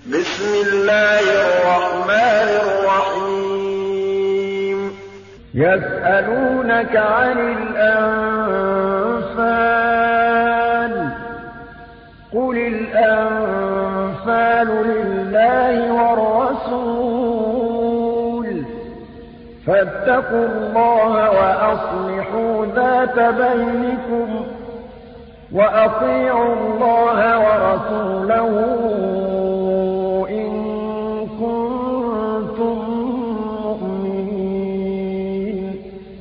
بسم الله الرحمن الرحيم يسألونك عن الأنفال قل الأنفال لله والرسول فاتقوا الله وأصلحوا ذات بينكم وأطيعوا الله ورسوله إن كنتم مؤمنين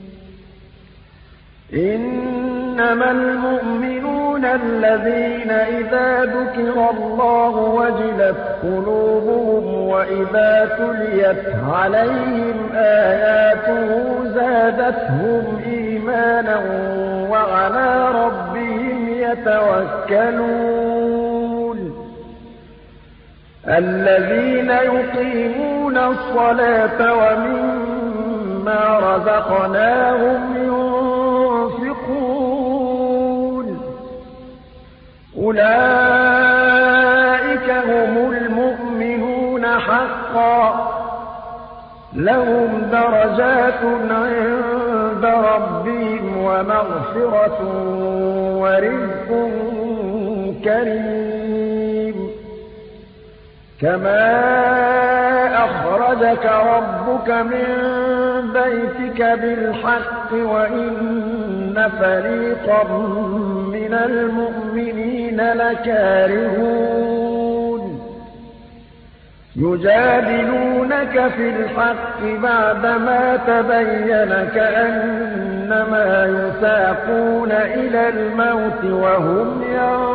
إنما المؤمنون الذين إذا ذكر الله وجلت قلوبهم وإذا تليت عليهم آياته زادتهم إيمانا وعلى ربهم يتوكلون الذين يقيمون الصلاة ومما رزقناهم ينفقون أولئك هم المؤمنون حقا لهم درجات عند ربهم ومغفرة ورزق كريم كما أخرجك ربك من بيتك بالحق وإن فريقا من المؤمنين لكارهون يجادلونك في الحق بعدما تبين كأنما يساقون إلى الموت وهم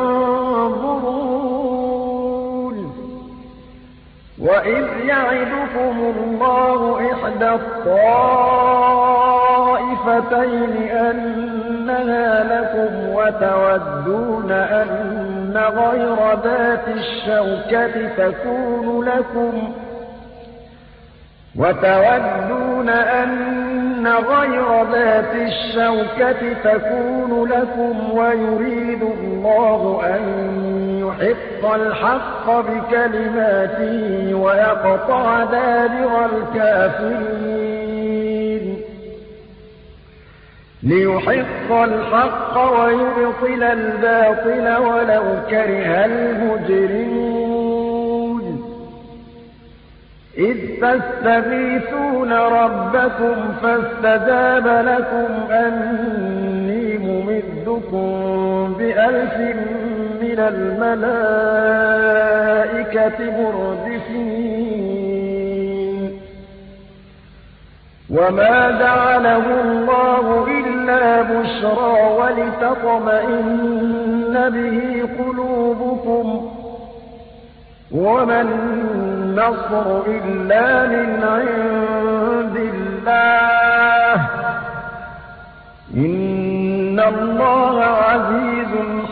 ينظرون وإذ يعدكم الله إحدى الطائفتين أنها لكم وتودون أن غير ذات الشوكة تكون لكم ويريد الله أن يحق الحق بكلماته ويقطع دابر الكافرين ليحق الحق ويبطل الباطل ولو كره المجرمون إذ تستغيثون ربكم فاستجاب لكم أني ممدكم ب1000 من الملائكة مردفين وما جعله الله إلا بشرى ولتطمئن به قلوبكم وما النصر إلا من عند الله إن الله عزيز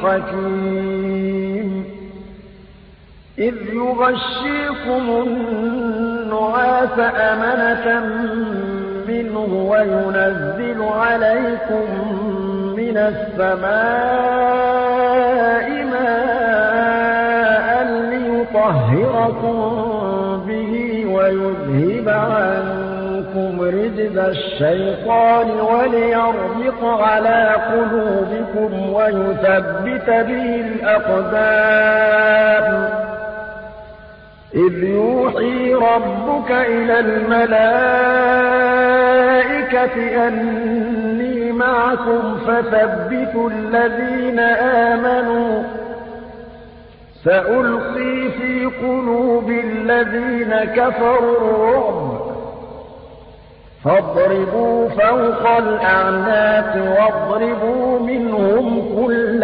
حكيم إذ يغشيكم النعاس أمنة منه وينزل عليكم من السماء ماء ليطهركم به ويذهب عنكم رجز الشيطان وليربط على قلوبكم ويثبت به الأقدام إذ يوحي ربك إلى الملائكة أني معكم فثبتوا الذين آمنوا سألقي في قلوب الذين كفروا الرعب فاضربوا فوق الأعناق واضربوا منهم كل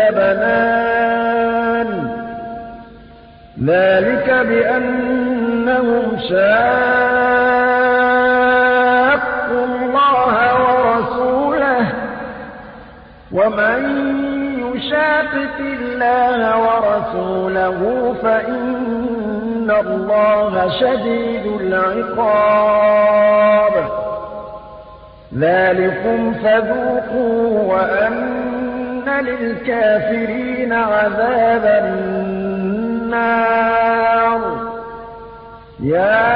بنان ذلك بأنهم شاقوا الله ورسوله ومن يشاقق الله ورسوله فإن الله شديد العقاب ذلكم فذوقوا وأن للكافرين عذاب النار يا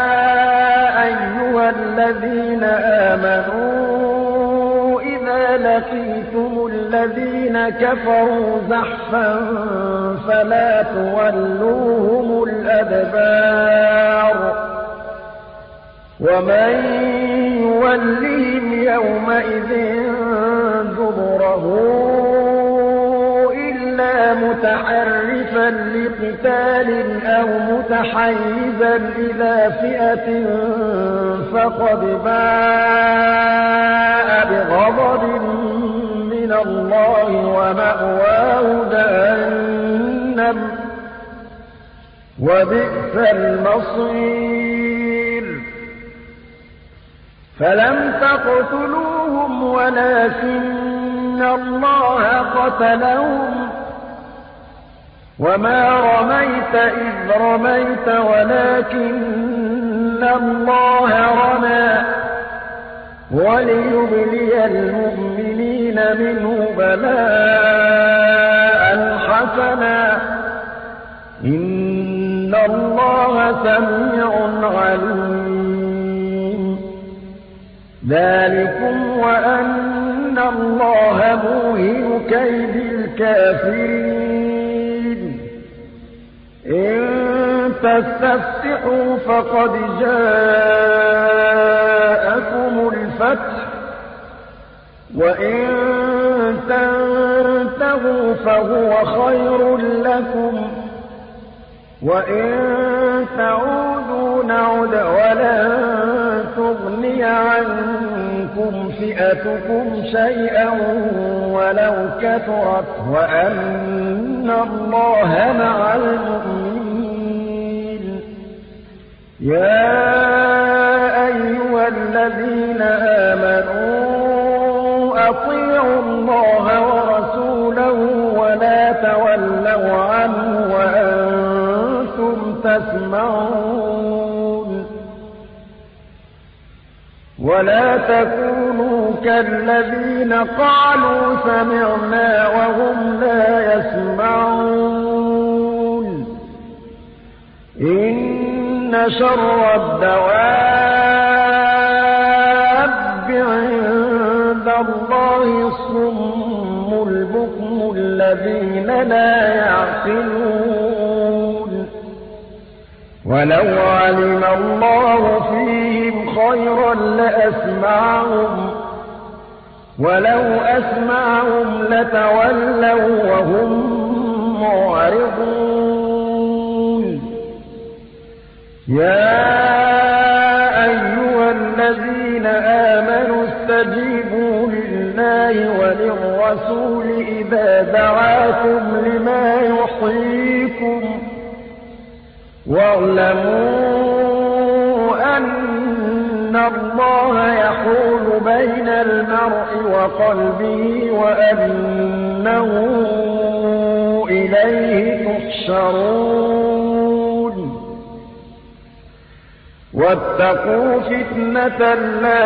أيها الذين آمنوا إذا لقيتم الذين كفروا زحفا فلا تولوهم الأدبار ومن يولهم يومئذ دبره إلا متحرفا لقتال أو متحيزا إلى فئة فقد باء بغضب من الله ومأواه جهنم وبئس المصير فلم تقتلوهم ولكن الله قتلهم وما رميت إذ رميت ولكن الله رمى وليبلي المؤمنين منه بلاء حسنا إن الله سميع عليم ذلكم وأن الله موهن كيد الكافرين إن تستفتحوا فقد جاءكم الفتح وإن تنتهوا فهو خير لكم وإن تعودوا نعد ولن تغني عنكم فئتكم شيئا ولو كثرت وأن الله مع المؤمنين يا أيها الذين آمنوا أطيعوا الله ورسوله ولا تولوا عنه وأنتم تسمعون ولا تكونوا كالذين قالوا سمعنا وهم لا يسمعون إن شر الدواب عند الله الصم البكم الذين لا يعقلون ولو علم الله فيهم خيرا لأسمعهم ولو أسمعهم لتولوا وهم معرضون يا أيها الذين آمنوا استجيبوا لله وللرسول إذا دعاكم لما يحييكم واعلموا أن الله يحول بين المرء وقلبه وأنه إليه تحشرون واتقوا فتنة لا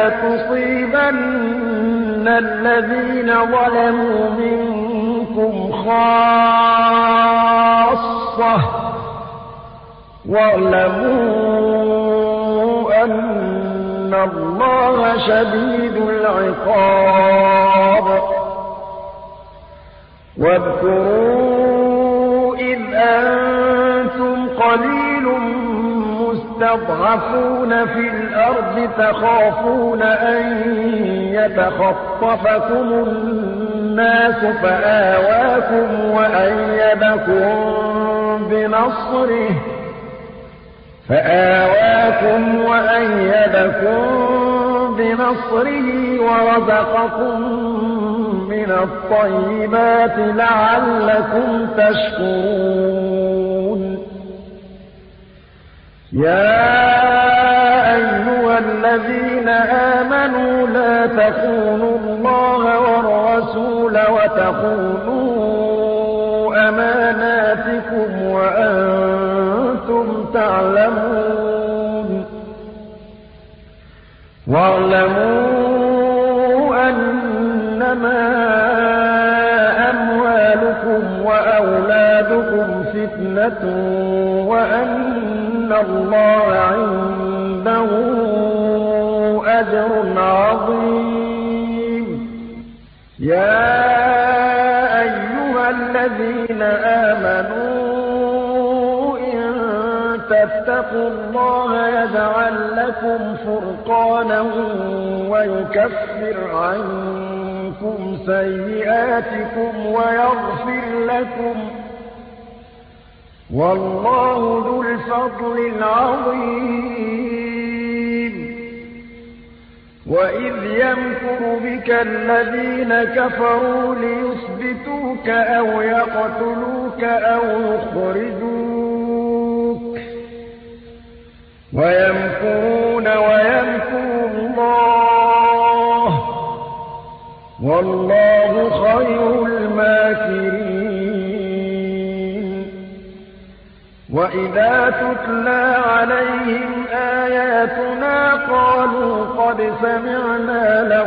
تصيبن الذين ظلموا منكم خاصة واعلموا أن الله شديد العقاب واذكروا إذ أنتم قليل مستضعفون في الأرض تخافون أن يتخطفكم الناس فآواكم وأيدكم بنصره ورزقكم من الطيبات لعلكم تشكرون يا أيها الذين آمنوا لا تخونوا الله والرسول وتخونوا أماناتكم وأنتم تعلمون واعلموا أنما أموالكم وأولادكم فتنة وأن اللَّهَ عِندَهُ أَجْرٌ عَظِيمٌ يَا أَيُّهَا الَّذِينَ آمَنُوا إِن تَتَّقُوا اللَّهَ يَجْعَل لَّكُمْ فُرْقَانًا وَيُكَفِّرْ عَنكُمْ سَيِّئَاتِكُمْ وَيَغْفِرْ لَكُمْ ۗ وَاللَّهُ ذُو الْفَضْلِ الْعَظِيمِ وَإِذْ يَمْكُرُ بِكَ الَّذِينَ كَفَرُوا لِيُثْبِتُوكَ أَوْ يَقْتُلُوكَ أَوْ يُخْرِجُوكَ وَيَمْكُرُونَ وَيَمْكُرُ اللَّهُ ۖ وَاللَّهُ خَيْرُ الْمَاكِرِينَ وَإِذَا تُتْلَىٰ عَلَيْهِمْ آيَاتُنَا قَالُوا قَدْ سَمِعْنَا لَوْ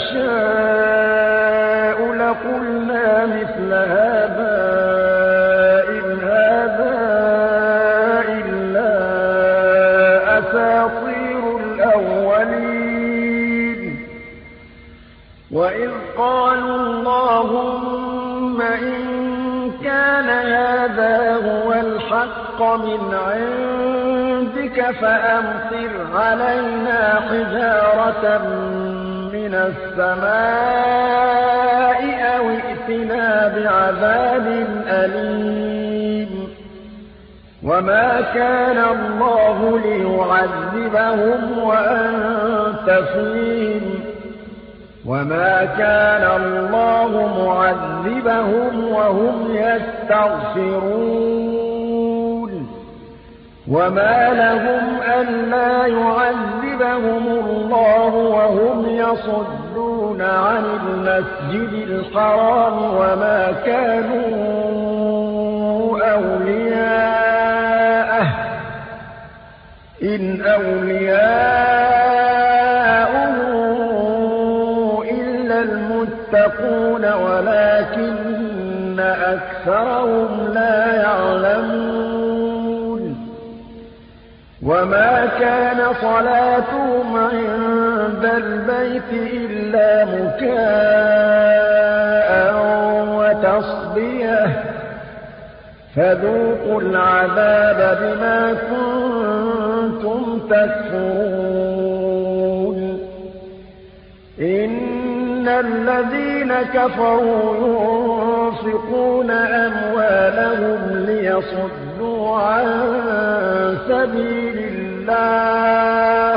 نَشَاءُ لَقُلْنَا مِثْلَ هَٰذَا إِنْ هَٰذَا إِلَّا أَسَاطِيرُ الْأَوَّلِينَ وَإِذْ قَالُوا اللَّهُمَّ إِن كَانَ هَٰذَا هُوَ الْحَقَّ مِنْ عِندِكَ فَأَمْطِرْ عَلَيْنَا حِجَارَةً مِّنَ السَّمَاءِ أَوِ ائْتِنَا بِعَذَابٍ أَلِيمٍ وَمَا كَانَ اللَّهُ لِيُعَذِّبَهُمْ وَأَنتَ فِيهِمْ ۖ وَمَا كَانَ اللَّهُ مُعَذِّبَهُمْ وَهُمْ يَسْتَغْفِرُونَ وَمَا لَهُمْ أَلَّا يُعَذِّبَهُمُ اللَّهُ وَهُمْ يَصُدُّونَ عَنِ الْمَسْجِدِ الْحَرَامِ وَمَا كَانُوا أَوْلِيَاءَهُ ۚ إِنْ أَوْلِيَاؤُهُ إِلَّا الْمُتَّقُونَ وَلَٰكِنَّ أَكْثَرَهُمْ لَا يَعْلَمُونَ وَمَا كَانَ صَلَاتُهُمْ عِندَ الْبَيْتِ إِلَّا مُكَاءً وَتَصْدِيَةً ۚ فَذُوقُوا الْعَذَابَ بِمَا كُنتُمْ تَكْفُرُونَ إِنَّ الَّذِينَ كَفَرُوا يُنفِقُونَ أَمْوَالَهُمْ لِيَصُدُّوا عَن سَبِيلِ اللَّهِ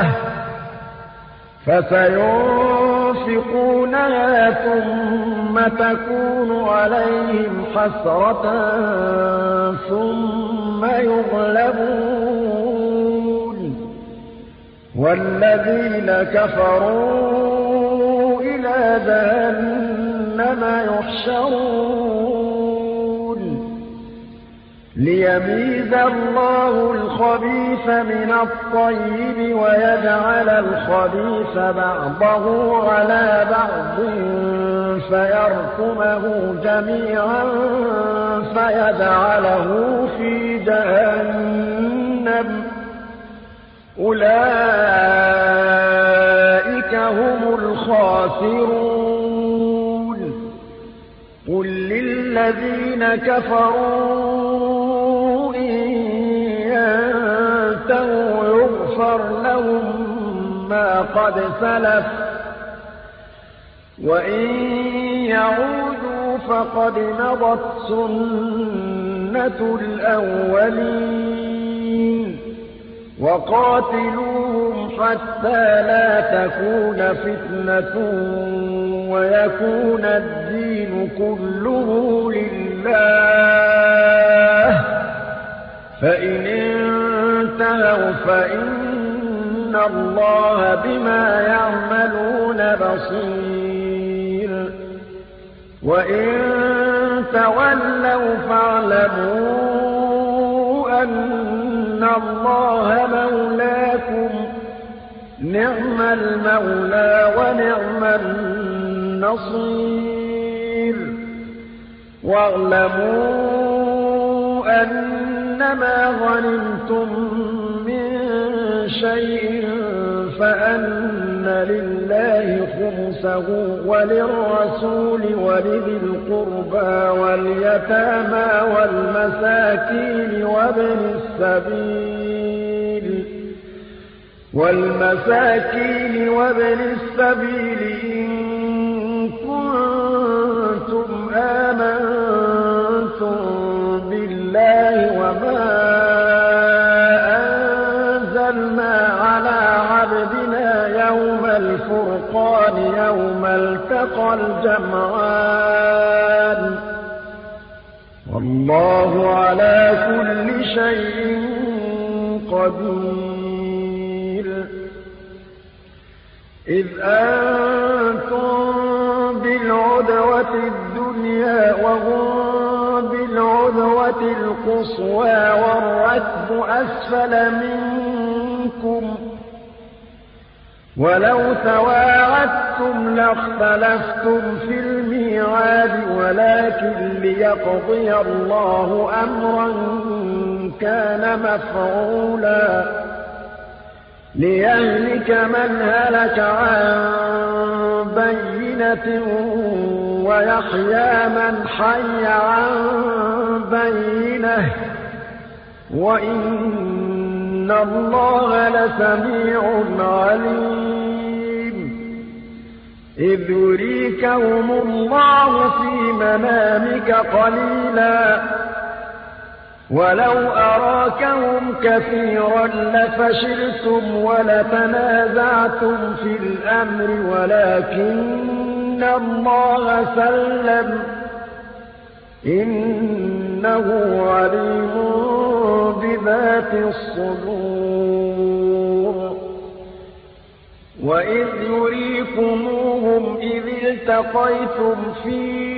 فَسَيُنفِقُونَهَا ثُمَّ تَكُونُ عَلَيْهِمْ حَسْرَةً ثُمَّ يُغْلَبُونَ وَالَّذِينَ كَفَرُوا إِلَىٰ جَهَنَّمَ يُحْشَرُونَ لِيَمِيزَ اللَّهُ الْخَبِيثَ مِنَ الطَّيِّبِ وَيَجْعَلَ الْخَبِيثَ بَعْضَهُ عَلَىٰ بَعْضٍ فَيَرْكُمَهُ جَمِيعًا فَيَجْعَلَهُ فِي جَهَنَّمَ ۚ أُولَٰئِكَ هُمُ الْخَاسِرُونَ قُل لِّلَّذِينَ كَفَرُوا إِن يَنتَهُوا يُغْفَرْ لَهُم مَّا قَدْ سَلَفَ وَإِن يَعُودُوا فَقَدْ مَضَتْ سُنَّةُ الْأَوَّلِينَ وَقَاتِلُوهُمْ حَتَّىٰ لَا تَكُونَ فِتْنَةٌ وَيَكُونَ الدِّينُ كُلُّهُ لِلَّهِ ۖ فَإِنِ انتَهَوْا فَإِنَّ اللَّهَ بِمَا يَعْمَلُونَ بَصِيرٌ وَإِن تَوَلَّوْا فَاعْلَمُوا أَنَّ اللَّهَ مَوْلَاكُمْ ۚ نِعْمَ الْمَوْلَىٰ وَنِعْمَ النَّصِيرُ وَاعْلَمُوا أَنَّمَا غَنِمْتُم شيء فأن لله خمسه وللرسول ولذي القربى واليتامى والمساكين وابن السبيل إن كنتم آمنتم بالله وما أنزلنا على عبدنا يوم الفرقان يوم التقى الجمعان والله على كل شيء قدير إذ أنتم بالعدوة الدنيا وهم بالعدوة القصوى والركب أسفل منكم ولو تواعدتم لاختلفتم في الميعاد ولكن ليقضي الله أمرا كان مفعولا ليهلك من هلك عن بينة ويحيى من حي عن بينة وإن الله لسميع عليم إذ يريكهم الله في منامك قليلا ولو أراكهم كثيرا لفشلتم ولتنازعتم في الأمر ولكن الله سلم إنه عليم بذات الصدور وإذ يريكموهم إذ التقيتم في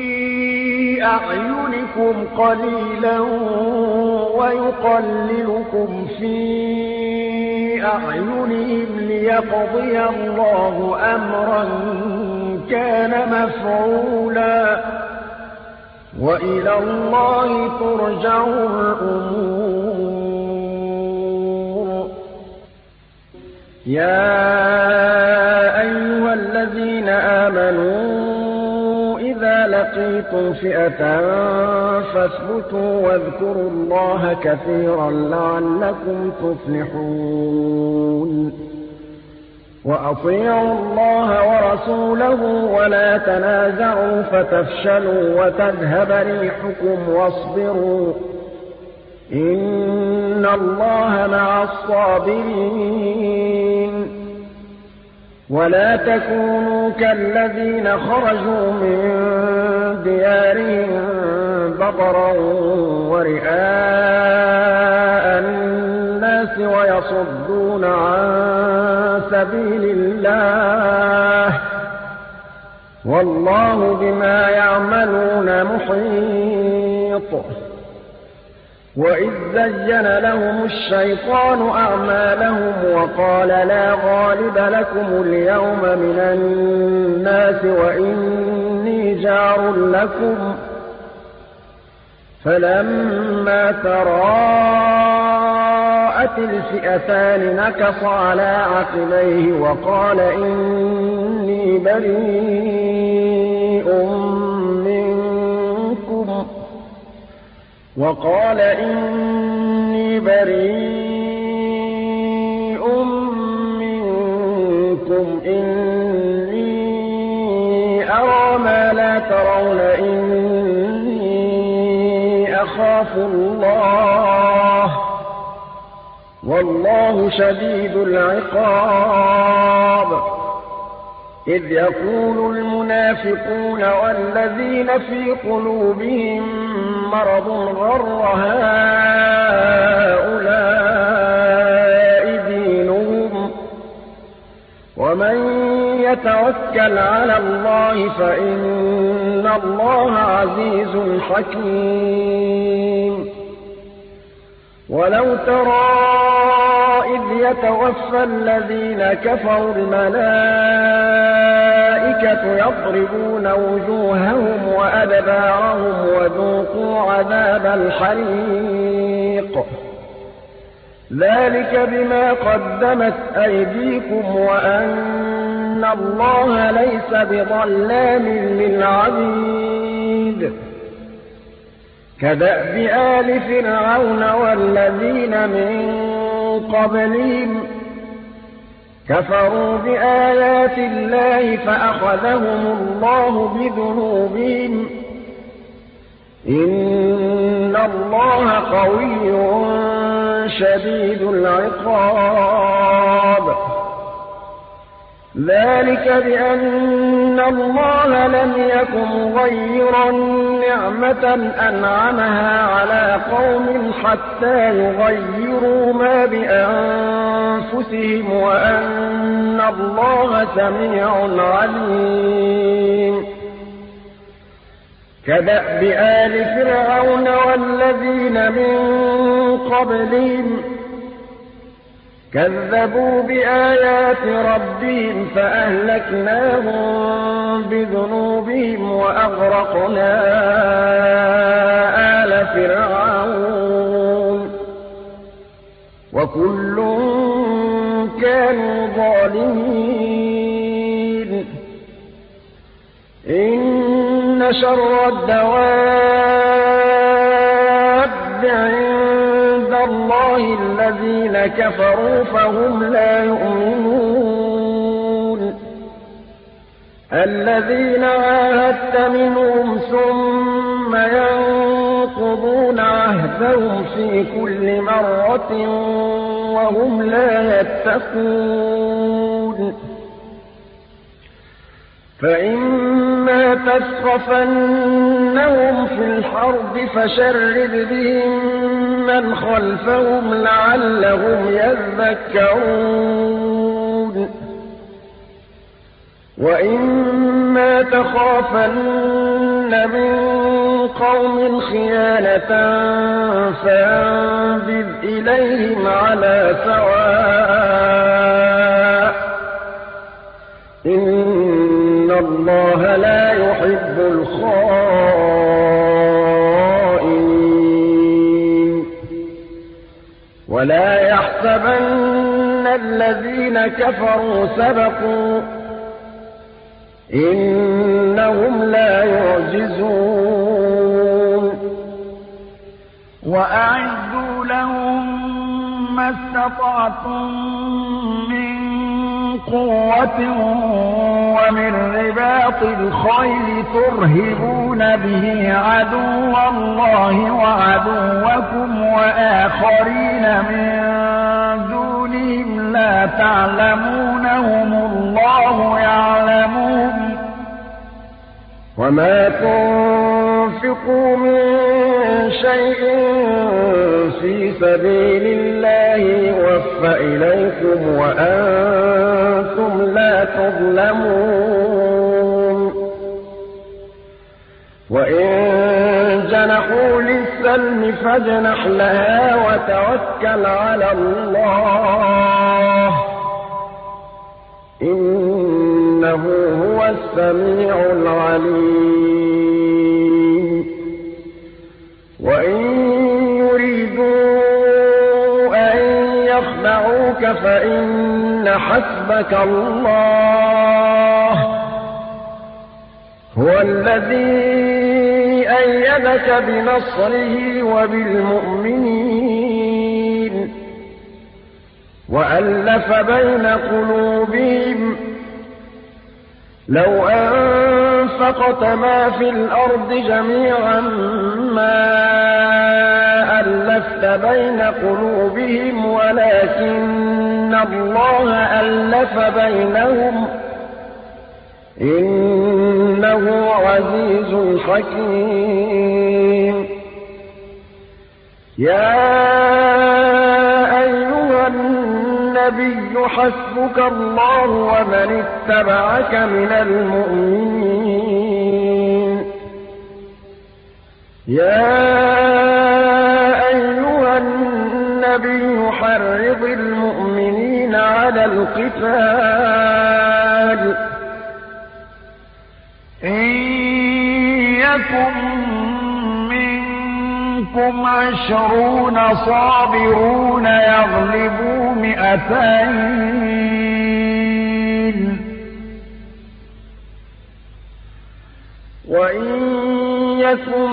أعينكم قليلا ويقللكم في أعينهم ليقضي الله أمرا كان مفعولا وإلى الله ترجع الأمور يا أيها الذين آمنوا إذا لقيتم فئة فاثبتوا واذكروا الله كثيرا لعلكم تفلحون وأطيعوا الله ورسوله ولا تنازعوا فتفشلوا وتذهب ريحكم واصبروا إن الله مع الصابرين ولا تكونوا كالذين خرجوا من ديارهم بطرا ورئاء الناس ويصدون عن سبيل الله والله بما يعملون محيط وإذ زين لهم الشيطان أعمالهم وقال لا غالب لكم اليوم من الناس وإني جار لكم فلما تراءت الفئتان نكص على عقبيه وقال إني بريء منكم إني أرى ما لا ترون إني أخاف الله والله شديد العقاب إذ يقول المنافقون والذين في قلوبهم مرض غر هؤلاء دينهم ومن يتوكل على الله فإن الله عزيز حكيم ولو ترى إذ يتوفى الذين كفروا الملائكة يضربون وجوههم وأدبارهم وذوقوا عذاب الحريق ذلك بما قدمت أيديكم وأن الله ليس بظلام للعبيد كدأب آل فرعون والذين من قبلهم كفروا بآيات الله فأخذهم الله بذنوبهم إن الله قوي شديد العقاب ذلك بأن الله لم يكن مغيرا نعمة أنعمها على قوم حتى يغيروا ما بأنفسهم وأن الله سميع عليم كدأب آل فرعون والذين من قبلهم كذبوا بآيات ربهم فأهلكناهم بذنوبهم وأغرقنا آل فرعون وكل كانوا ظالمين إن شر الدواب عند الله الذين كفروا فهم لا يؤمنون الذين عاهدت منهم ثم ينقضون عهدهم في كل مرة وهم لا يتقون فإما تثقفنهم في الحرب فشرد بهم من خلفهم لعلهم يذكرون وإما تخافن من قوم خيانة فانبذ إليهم على سواء إن الله لا يحب الخائنين ولا يحسبن الذين كفروا سبقوا إنهم لا يعجزون وأعدوا لهم ما استطعتم من قوة ومن رباط الخيل ترهبون به عدو الله وعدوكم وآخرين من دونهم لا تعلمونهم الله يعلمون وما تنفقوا من شيء في سبيل الله يوفى إليكم وأنتم لا تظلمون وإن جنحوا للسلم فاجنح لها وتوكل على الله إنه هو السميع العليم وإن يريدوا أن يخدعوك فإن حسبك الله هو الذي أيدك بنصره وبالمؤمنين وألف بين قلوبهم لو أنفقت ما في الأرض جميعا ما ألفت بين قلوبهم ولكن الله ألف بينهم إنه عزيز حكيم يا أيها النبي حسبك الله ومن اتبعك من المؤمنين يا أيها النبي حرض المؤمنين على القتال إن يكن منكم منكم 20 صابرون يغلبوا 200 وإن يكن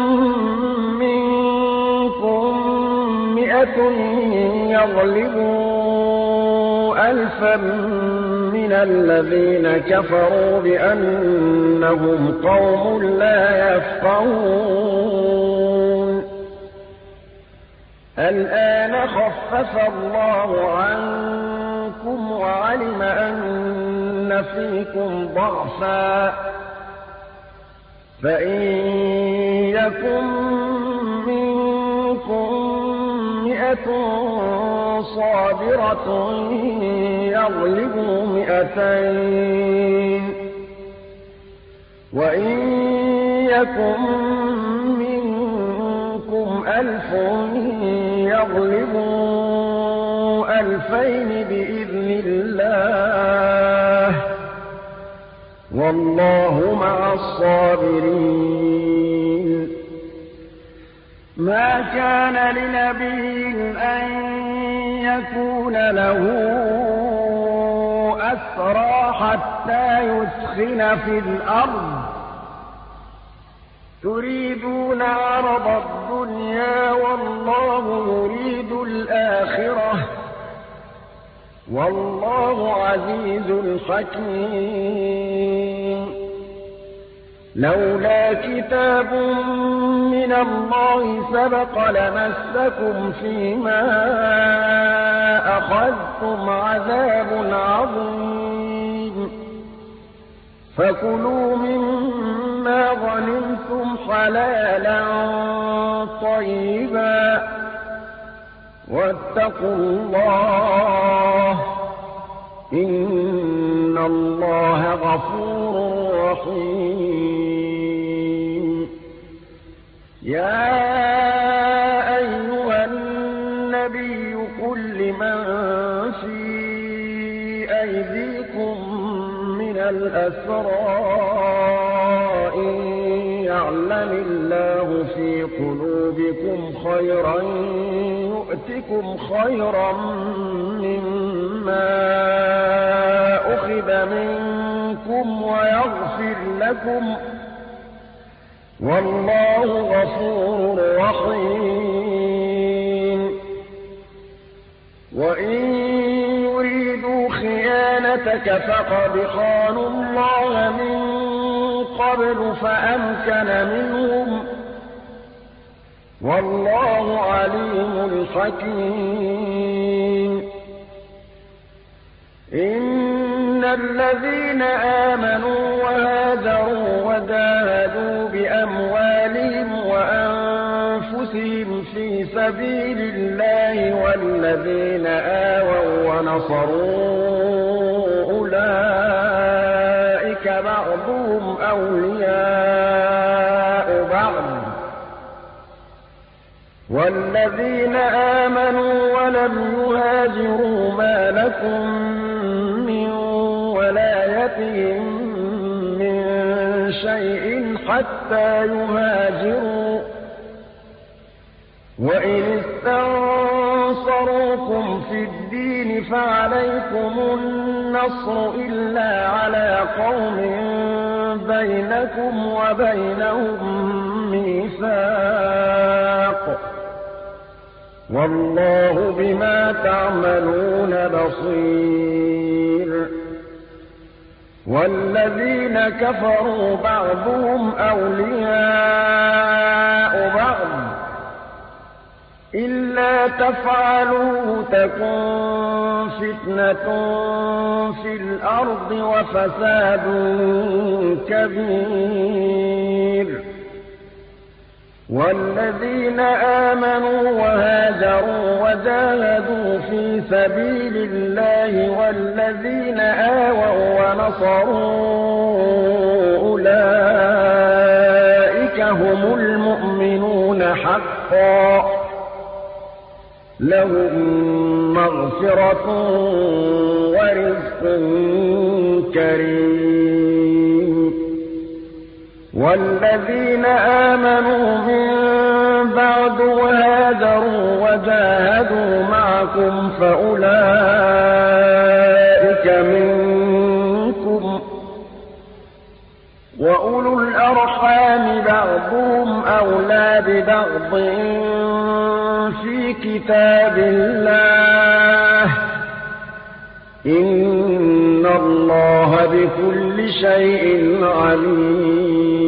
منكم 100 يغلبوا 1000 من الذين كفروا بأنهم قوم لا يفقهون الآن خفف الله عنكم وعلم أن فيكم ضعفا فإن يكن منكم 100 صابرة يغلبوا 200 وإن يكن منكم 1000 يغلبوا 2000 بإذن الله والله مع الصابرين ما كان لنبي أن يكون له أسرى حتى يثخن في الأرض تريدون عرض الدنيا والله يريد الآخرة والله عزيز حكيم لولا كتاب من الله سبق لمسكم فيما أخذتم عذاب عظيم فكلوا مما غنمتم حلالا طيبا واتقوا الله إن الله غفور رحيم يا أيها النبي قل لمن في أيديكم من الأسرى إن يعلم الله في قلوبكم خيرا يؤتكم خيرا مما أخذ منكم ويغفر لكم والله غفور رحيم وإن يريدوا خيانتك فقد خانوا الله من قبل فأمكن منهم والله عليم حكيم إن الذين آمنوا وهاجروا وجاهدوا بأموالهم وأنفسهم في سبيل الله والذين آووا ونصروا أولئك بعضهم أولياء بعض والذين آمنوا ولم يهاجروا ما لكم من ولايتهم من شيء حتى يهاجروا وإن استنصروكم في الدين فعليكم النصر إلا على قوم بينكم وبينهم ميثاق والله بما تعملون بصير والذين كفروا بعضهم أولياء بعض إلا تفعلوه تكن فتنة في الأرض وفساد كبير والذين آمنوا وهاجروا وجاهدوا في سبيل الله والذين آووا ونصروا أولئك هم المؤمنون حقا لهم مغفرة ورزق كريم والذين آمنوا من بعد وهاجروا وجاهدوا معكم فأولئك منكم، وأولو الأرحام بعضهم أولى ببعض في كتاب الله، إن الله بكل شيء عليم.